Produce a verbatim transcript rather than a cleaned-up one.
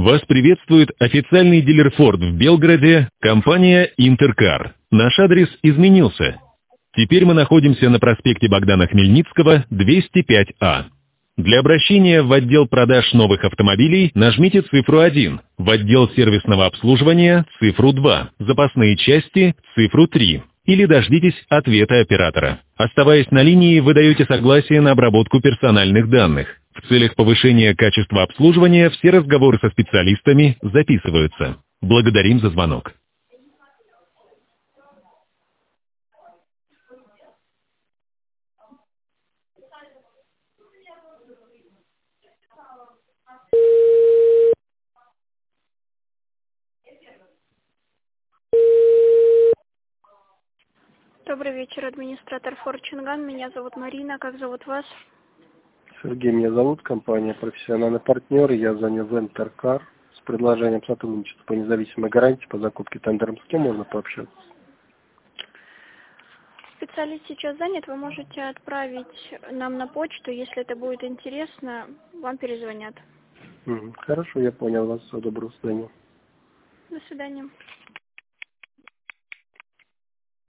Вас приветствует официальный дилер Ford в Белгороде, компания Интеркар. Наш адрес изменился. Теперь мы находимся на проспекте Богдана Хмельницкого, двести пять А. Для обращения в отдел продаж новых автомобилей нажмите цифру один, в отдел сервисного обслуживания цифру два, запасные части цифру три или дождитесь ответа оператора. Оставаясь на линии, вы даете согласие на обработку персональных данных. В целях повышения качества обслуживания все разговоры со специалистами записываются. Благодарим за звонок. Добрый вечер, администратор Форчинган. Меня зовут Марина. Как зовут вас? Сергей меня зовут, компания «Профессиональный партнер». Я звоню в Интеркар с предложением сотрудничества по независимой гарантии по закупке тендером. С кем можно пообщаться? Специалист сейчас занят. Вы можете отправить нам на почту. Если это будет интересно, вам перезвонят. Мгм. Хорошо, я понял вас. Всего доброго, до свидания. До свидания.